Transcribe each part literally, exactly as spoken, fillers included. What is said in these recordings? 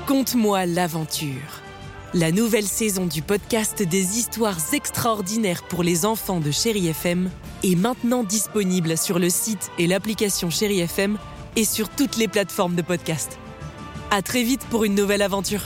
Conte-moi l'aventure. La nouvelle saison du podcast des histoires extraordinaires pour les enfants de Chéri F M est maintenant disponible sur le site et l'application Chéri F M et sur toutes les plateformes de podcast. À très vite pour une nouvelle aventure.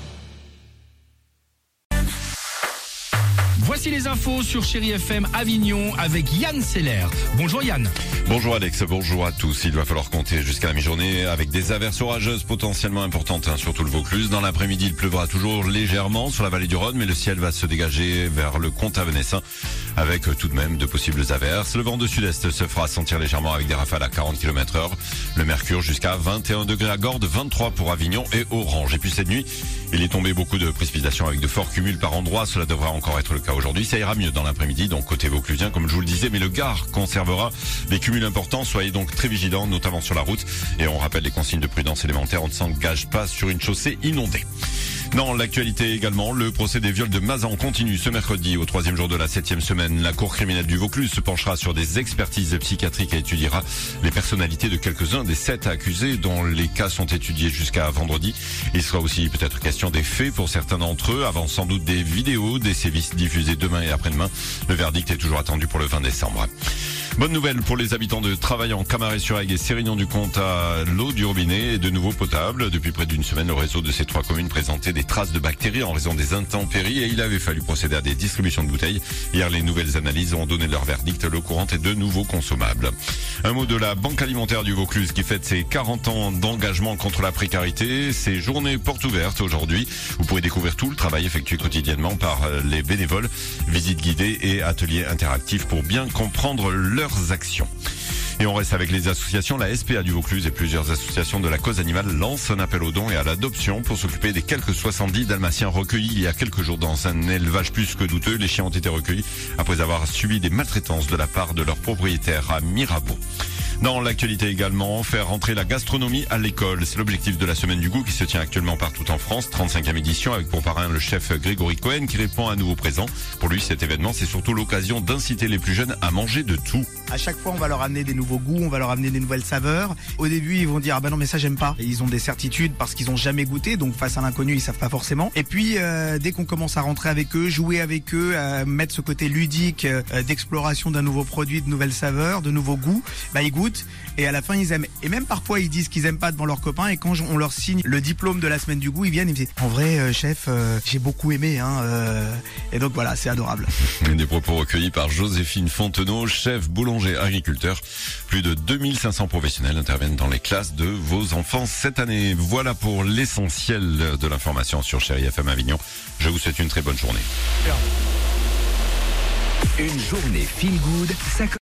Voici les infos sur Chéri F M Avignon avec Yann Seller. Bonjour Yann. Bonjour Alex, bonjour à tous. Il va falloir compter jusqu'à la mi-journée avec des averses orageuses potentiellement importantes, hein, surtout le Vaucluse. Dans l'après-midi, il pleuvra toujours légèrement sur la vallée du Rhône, mais le ciel va se dégager vers le comte Avenessin avec tout de même de possibles averses. Le vent de sud-est se fera sentir légèrement avec des rafales à quarante kilomètres heure. Le mercure jusqu'à vingt et un degrés à Gordes, vingt-trois pour Avignon et Orange. Et puis cette nuit, il est tombé beaucoup de précipitations avec de forts cumuls par endroits. Cela devrait encore être le cas aujourd'hui. Ça ira mieux dans l'après-midi, donc côté vauclusien, comme je vous le disais, mais le Gard conservera des cumuls importants. Soyez donc très vigilants, notamment sur la route. Et on rappelle les consignes de prudence élémentaires. On ne s'engage pas sur une chaussée inondée. Dans l'actualité également, le procès des viols de Mazan continue ce mercredi. Au troisième jour de la septième semaine, la Cour criminelle du Vaucluse se penchera sur des expertises psychiatriques et étudiera les personnalités de quelques-uns des sept accusés dont les cas sont étudiés jusqu'à vendredi. Il sera aussi peut-être question des faits pour certains d'entre eux, avant sans doute des vidéos, des sévices diffusés demain et après-demain. Le verdict est toujours attendu pour le vingt décembre. Bonne nouvelle pour les habitants de Travaillant, Camaret-sur-Aigle et Sérignan-du-Comte à l'eau du robinet est de nouveau potable. Depuis près d'une semaine, le réseau de ces trois communes présentait des traces de bactéries en raison des intempéries et il avait fallu procéder à des distributions de bouteilles. Hier, les nouvelles analyses ont donné leur verdict. L'eau courante est de nouveau consommable. Un mot de la Banque alimentaire du Vaucluse qui fête ses quarante ans d'engagement contre la précarité. Ces journées portes ouvertes aujourd'hui. Vous pourrez découvrir tout le travail effectué quotidiennement par les bénévoles, visites guidées et ateliers interactifs pour bien comprendre leurs actions. Et on reste avec les associations. La S P A du Vaucluse et plusieurs associations de la cause animale lancent un appel aux dons et à l'adoption pour s'occuper des quelques soixante-dix dalmatiens recueillis il y a quelques jours dans un élevage plus que douteux. Les chiens ont été recueillis après avoir subi des maltraitances de la part de leur propriétaire à Mirabeau. Dans l'actualité également, faire rentrer la gastronomie à l'école. C'est l'objectif de la Semaine du Goût qui se tient actuellement partout en France. trente-cinquième édition avec pour parrain le chef Grégory Cohen qui répond à nouveau présent. Pour lui, cet événement, c'est surtout l'occasion d'inciter les plus jeunes à manger de tout. À chaque fois, on va leur amener des nouveaux goûts, on va leur amener des nouvelles saveurs. Au début, ils vont dire « Ah ben non, mais ça, j'aime pas ». Et ils ont des certitudes parce qu'ils ont jamais goûté, donc face à l'inconnu, ils savent pas forcément. Et puis, euh, dès qu'on commence à rentrer avec eux, jouer avec eux, euh, mettre ce côté ludique euh, d'exploration d'un nouveau produit, de nouvelles saveurs, de nouveaux goûts, bah ils goûtent. Et à la fin, ils aiment. Et même parfois, ils disent qu'ils aiment pas devant leurs copains. Et quand on leur signe le diplôme de la Semaine du Goût, ils viennent, ils me disent « En vrai, euh, chef, euh, j'ai beaucoup aimé. Hein, euh... » Et donc voilà, c'est adorable. Des propos recueillis par Joséphine Fontenot, chef boulanger agriculteur. Plus de deux mille cinq cents professionnels interviennent dans les classes de vos enfants cette année. Voilà pour l'essentiel de l'information sur Chéri F M Avignon. Je vous souhaite une très bonne journée. Une journée feel good, ça